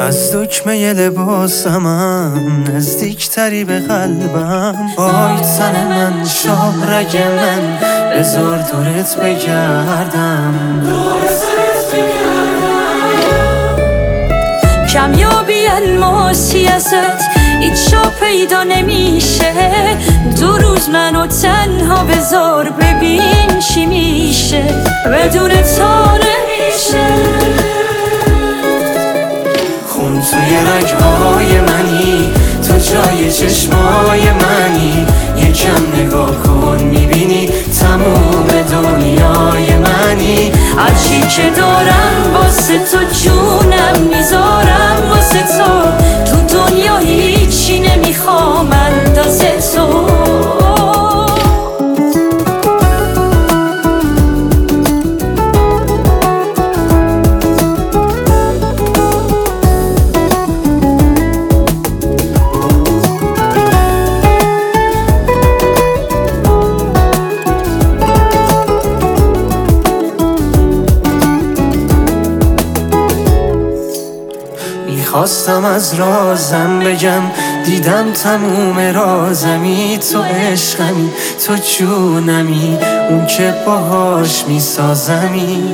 از دکمه لباسمم نزدیکتری به قلبم. وای تن من، شاهرگ من، بذار دورت بگردم. کمیابی الماسی ازت هیچ جا پیدا نمیشه. 2 روز منو تنها بذار ببین چی میشه. بدون تو نمیشه. خون توی رگهای منی، تو جای چشمای منی. یکم نگاه کن میبینی تموم دنیای منی. هرچی که دارم واسه تو جونم میذارم واسه تو دنیا هیچی نمیخوام اندازه تو. خواستم از رازم بگم، دیدم تموم رازمی. تو عشقمی، تو جونمی، اون که باهاش میسازمی.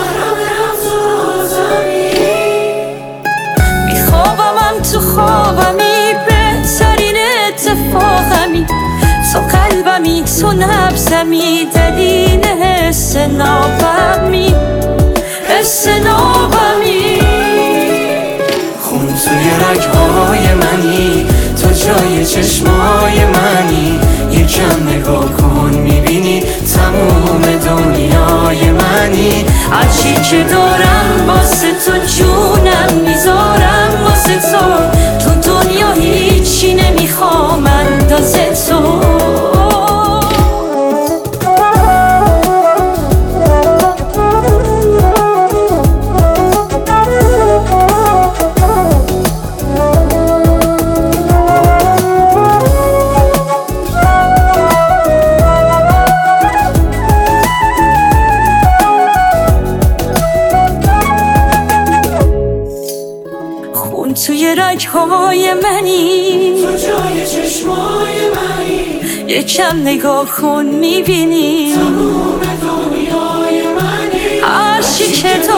میخوابم تو خوابمی، بهترین اتفاقمی. تو قلبمی، تو نبزمی، دلیل حس نابمی، حس نابمی. خون توی رگهای منی، تو جای چشمای منی. یکم نگاه کن میبینی تموم دنیای منی. هرچی که دارم واسه تو جونم میذارم واسه تو دنیا هیچی نمیخوام اندازه تو. توی رگهای منی، تو جای چشمای منی. یکم نگاه کن میبینی تموم دنیای منی. هرچی که